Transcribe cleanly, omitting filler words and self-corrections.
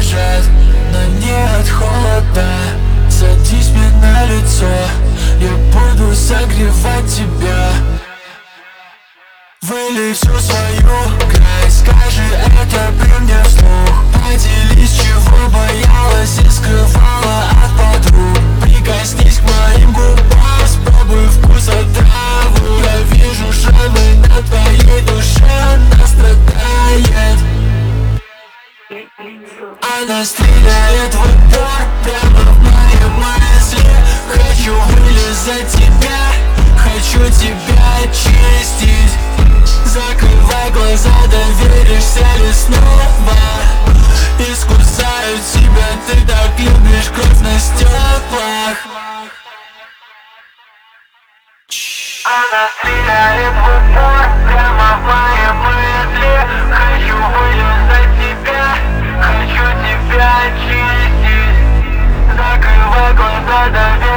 дрожат, но не от холода. Садись мне на лицо, я буду согревать тебя. Вылей всю свою грязь, скажи это при мне вслух. Поделись, чего боялась и скрывала от подруг. Прикоснись к моим губам, спробуй вкус отравы. Я вижу шрамы на твоей душе, она страдает. Она стреляет в упор прямо в мои мысли. Хочу вылезать тебя, хочу тебя очистить. Закрывай глаза, доверишься ли снова? Искусаю тебя, ты так любишь кровь на стеклах. Она стреляет в упор прямо в мои мысли. Хочу вылезать тебя, хочу тебя очистить. Закрывай глаза, доверишься